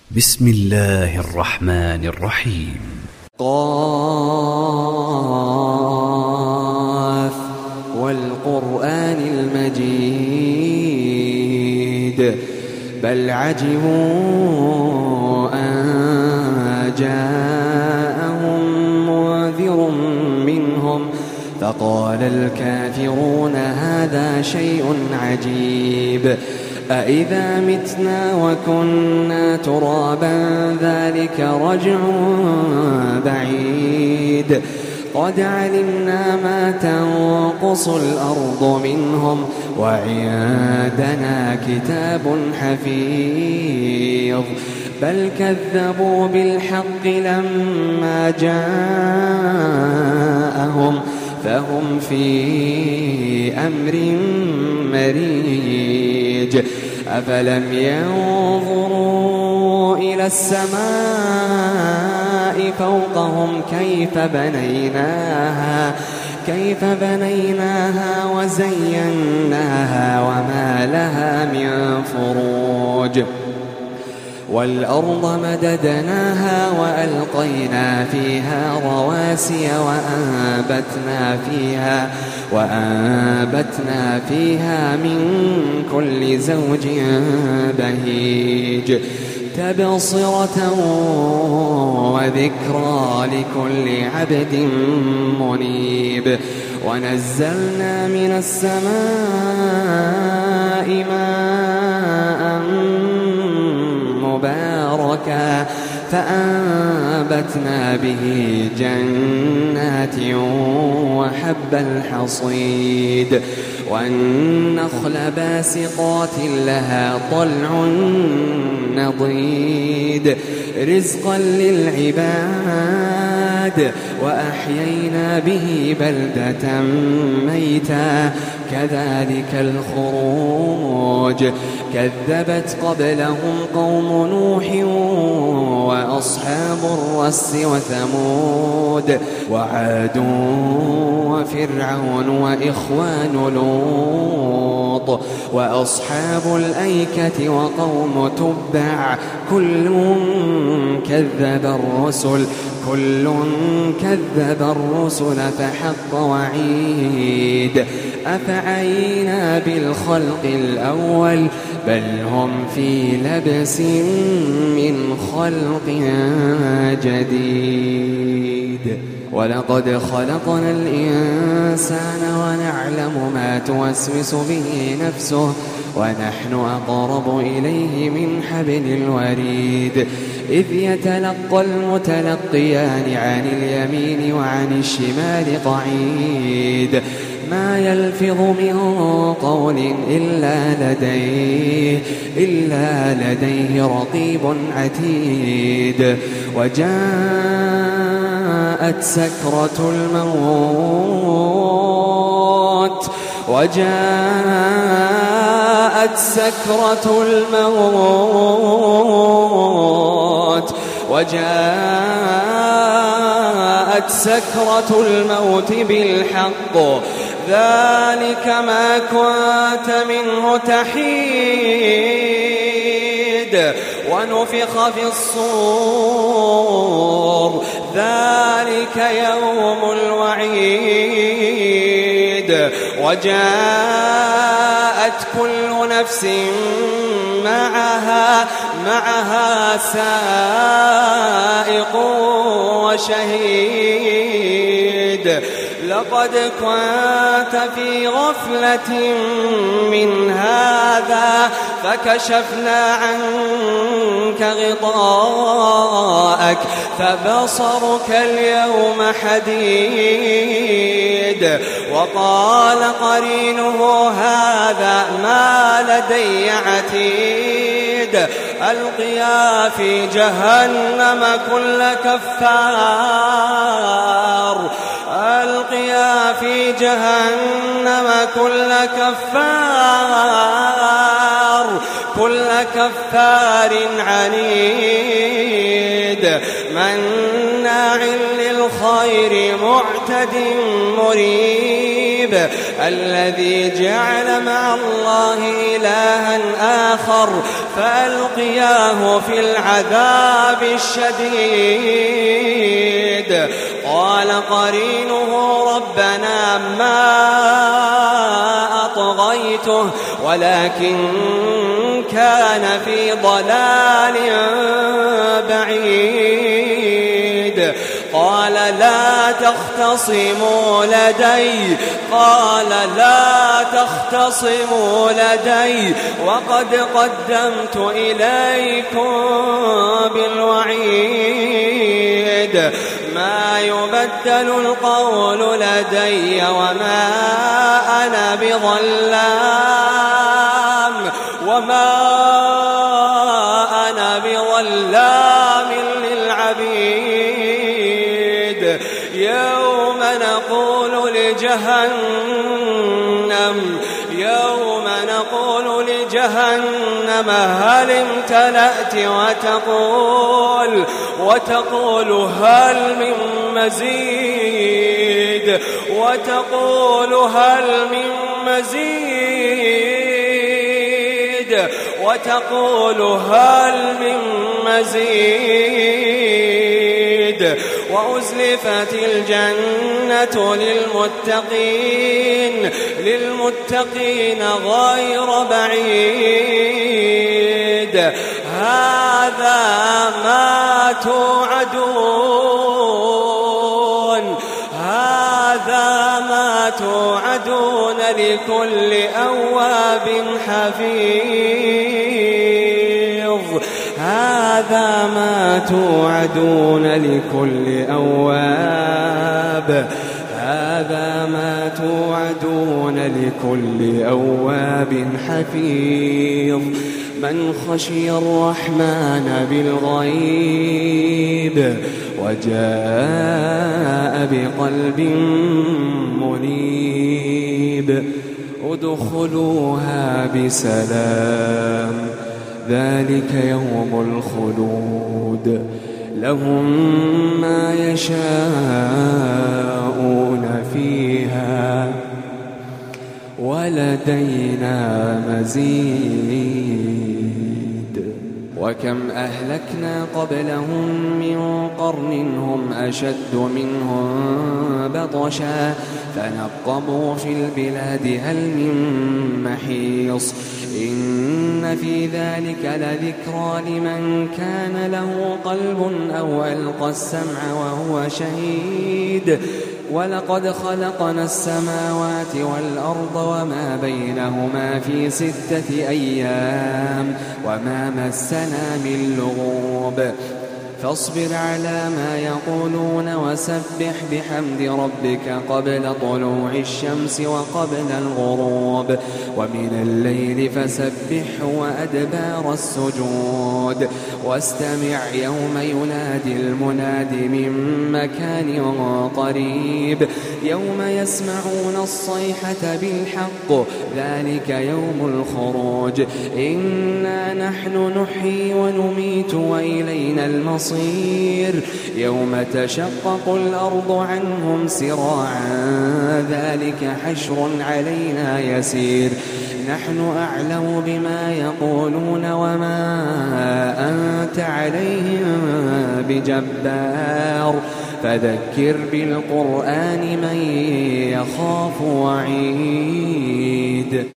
بسم الله الرحمن الرحيم. قاف والقرآن المجيد بل عجبوا أن جاءهم منذر منهم فقال الكافرون هذا شيء عجيب أإذا متنا وكنا ترابا ذلك رجع بعيد قد علمنا ما تنقص الأرض منهم وعندنا كتاب حفيظ بل كذبوا بالحق لما جاءهم فهم في أمر مريج أفلم ينظروا إلى السماء فوقهم كيف بنيناها وزيناها وما لها من فروج والأرض مددناها وألقينا فيها رواسي وأنبتنا فيها من كل زوج بهيج تبصرة وذكرى لكل عبد منيب ونزلنا من السماء ماء مباركا فأنبتنا به جنات وحب الحصيد والنخل باسقات لها طلع نضيد رزقا للعباد وأحيينا به بلدة ميتا كذلك الخروج كذبت قبلهم قوم نوح وأصحاب الرس وثمود وعاد وفرعون وإخوان لوط وأصحاب الأيكة وقوم تبع كل كذب الرسل فحق وعيد أفعينا بالخلق الأول بل هم في لبس من خلق جديد ولقد خلقنا الإنسان ونعلم ما توسوس به نفسه ونحن أقرب إليه من حبل الوريد إذ يتلقى المتلقيان عن اليمين وعن الشمال قعيد ما يلفظ من قول إلا لديه رقيب عتيد وجاءت سكرة الموت بالحق ذلك ما كنت منه تحيد ونفخ في الصور ذلك يوم الوعيد وجاءت كل نفس معها سائق وشهيد لقد كنت في غفلة من هذا فكشفنا عنك غطاءك فبصرك اليوم حديد وقال قرينه هذا ما لدي عتيد ألقيا في جهنم كل كفار عنيد مناع للخير معتد مريب الذي جعل مع الله إلها آخر فألقياه في العذاب الشديد قال قرينه ربنا ما أطغيته ولكن كان في ضلال بعيد قال لا تختصموا لدي وقد قدمت إليكم بالوعيد ما يبدل القول لدي وما أنا بظلام للعبيد يوم نقول لجهنم هل امتلأت وتقول هل من مزيد وتقول هل من مزيد وأزلفت الجنة للمتقين غير بعيد هذا ما توعدون لكل أواب حفيظ هذا ما توعدون لكل أواب حفيظ من خشي الرحمن بالغيب وجاء بقلب منيب ادخلوها بسلام ذلك يوم الخلود لهم ما يشاءون فيها ولدينا مزيد وكم أهلكنا قبلهم من قرن هم أشد منهم بطشا فنقبوا في البلاد هل من محيص إن في ذلك لذكرى لمن كان له قلب أو ألقى السمع وهو شهيد ولقد خلقنا السماوات والأرض وما بينهما في 6 أيام وما مسنا من لغوب فاصبر على ما يقولون وسبح بحمد ربك قبل طلوع الشمس وقبل الغروب ومن الليل فسبحه وأدبار السجود واستمع يوم ينادي المناد من مكان قريب يوم يسمعون الصيحة بالحق ذلك يوم الخروج إنا نحن نحيي ونميت وإلينا المصير يوم تشقق الأرض عنهم سراعا ذلك حشر علينا يسير نحن أعلم بما يقولون وما أنت عليهم بجبار فذكر بالقرآن من يخاف وعيد